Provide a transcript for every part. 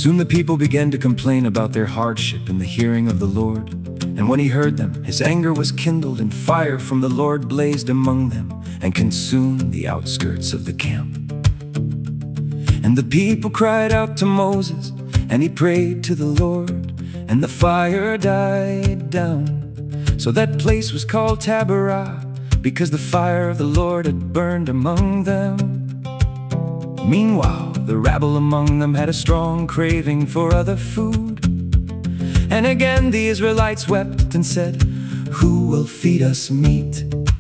Soon the people began to complain about their hardship in the hearing of the Lord. And when he heard them, his anger was kindled, and fire from the Lord blazed among them, and consumed the outskirts of the camp. And the people cried out to Moses, and he prayed to the Lord, and the fire died down. So that place was called Taberah, because the fire of the Lord had burned among them. Meanwhile, the rabble among them had a strong craving for other food. And again the Israelites wept and said, "Who will feed us meat?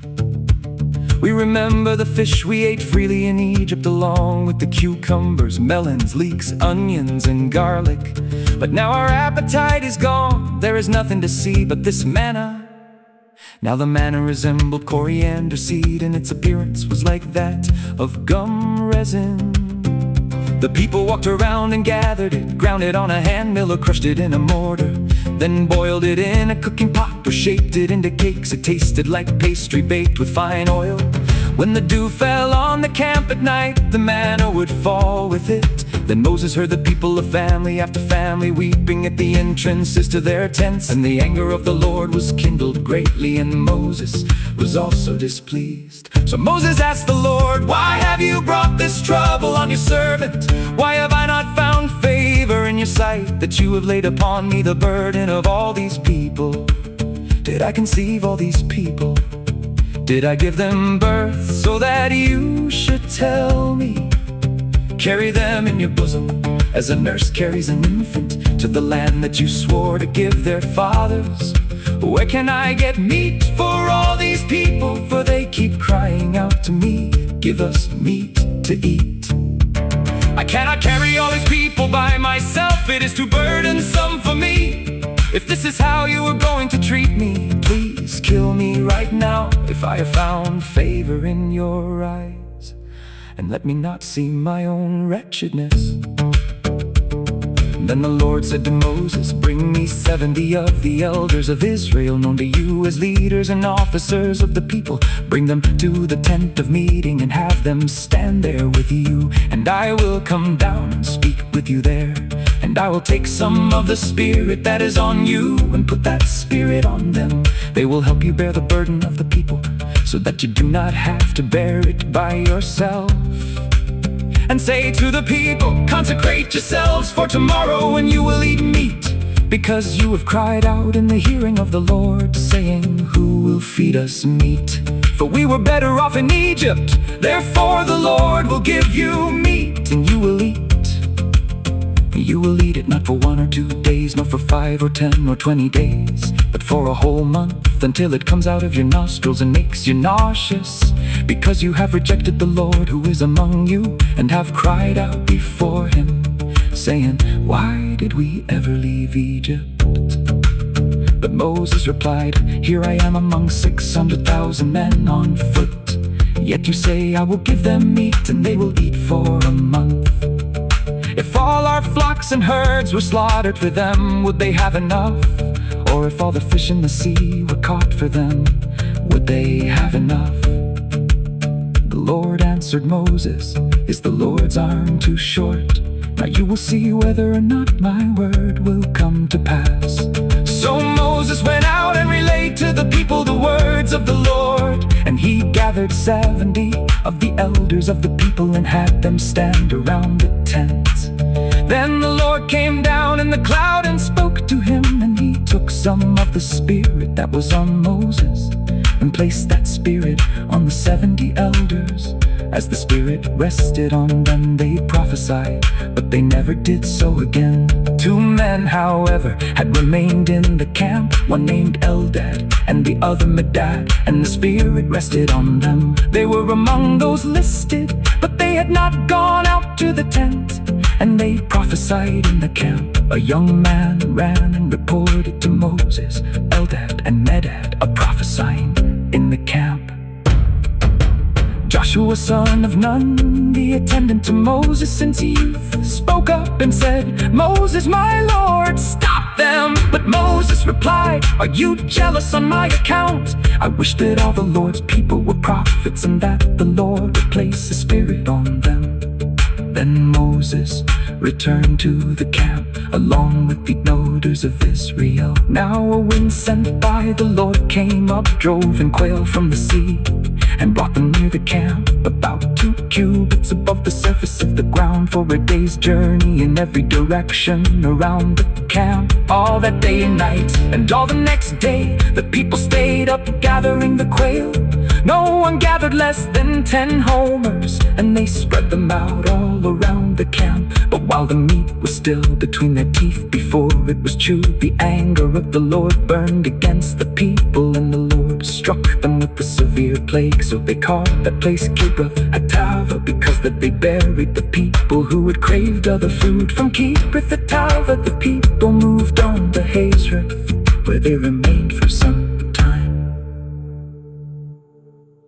We remember the fish we ate freely in Egypt, along with the cucumbers, melons, leeks, onions, and garlic. But now our appetite is gone, there is nothing to see but this manna." Now the manna resembled coriander seed, and its appearance was like that of gum resin. The people walked around and gathered it, ground it on a hand mill or crushed it in a mortar, then boiled it in a cooking pot or shaped it into cakes. It tasted like pastry baked with fine oil. When the dew fell on the camp at night, the manna would fall with it. Then Moses heard the people of family after family weeping at the entrances to their tents. And the anger of the Lord was kindled greatly, and Moses was also displeased. So Moses asked the Lord, "Why have you brought this trouble on your servant? Why have I not found favor in your sight, that you have laid upon me the burden of all these people? Did I conceive all these people? Did I give them birth so that you should tell me? Carry them in your bosom, as a nurse carries an infant, to the land that you swore to give their fathers. Where can I get meat for all these people? For they keep crying out to me, 'Give us meat to eat.' I cannot carry all these people by myself, it is too burdensome for me. If this is how you are going to treat me, please kill me right now, if I have found favor in your eyes, and let me not see my own wretchedness." Then the Lord said to Moses, "Bring me 70 of the elders of Israel, known to you as leaders and officers of the people. Bring them to the tent of meeting and have them stand there with you. And I will come down and speak with you there. And I will take some of the spirit that is on you and put that spirit on them. They will help you bear the burden of the people, so that you do not have to bear it by yourself. And say to the people, 'Consecrate yourselves for tomorrow, and you will eat meat, because you have cried out in the hearing of the Lord, saying, Who will feed us meat? For we were better off in Egypt. Therefore the Lord will give you meat, and you will eat. You will eat it not for 1 or 2 days, nor for 5 or 10 or 20 days, but for a whole month, until it comes out of your nostrils and makes you nauseous, because you have rejected the Lord who is among you, and have cried out before him, saying, Why did we ever leave Egypt?' But Moses replied, 'Here I am among 600,000 men on foot. Yet you say, I will give them meat, and they will eat for a month. If all our flocks and herds were slaughtered for them, would they have enough? Or if all the fish in the sea were caught for them, would they have enough?' The Lord answered Moses, 'Is the Lord's arm too short? Now you will see whether or not my word will come to pass.' So Moses went out and relayed to the people the words of the Lord. And he gathered 70 of the elders of the people and had them stand around the tent. Then the Lord came down in the cloud and spoke to him, and he took some of the spirit that was on Moses and placed that spirit on the 70 elders. As the Spirit rested on them, they prophesied, but they never did so again. 2 men, however, had remained in the camp, one named Eldad and the other Medad, and the Spirit rested on them. They were among those listed, but they had not gone out to the tent, and they prophesied in the camp. A young man ran and reported to Moses, Eldad and Medad are prophesying in the camp. Joshua, son of Nun, the attendant to Moses since youth, spoke up and said, Moses, my Lord, stop them. But Moses replied, are you jealous on my account? I wish that all the Lord's people were prophets, and that the Lord would place His Spirit on them. Then Then Moses returned to the camp, along with the elders of Israel. Now a wind sent by the Lord came up, drove in quail from the sea, and brought them near the camp, about 2 cubits above the surface of the ground, for a day's journey in every direction around the camp. All that day and night, and all the next day, the people stayed up gathering the quail. No one gathered less than 10 homers, and they spread them out all around the camp. But while the meat was still between their teeth before it was chewed, the anger of the Lord burned against the people, and the Lord struck them with a severe plague. So they called that place Kibroth Hattaavah, because that they buried the people who had craved other food. From Kibroth Hattaavah the people moved on to Hazeroth, where they remained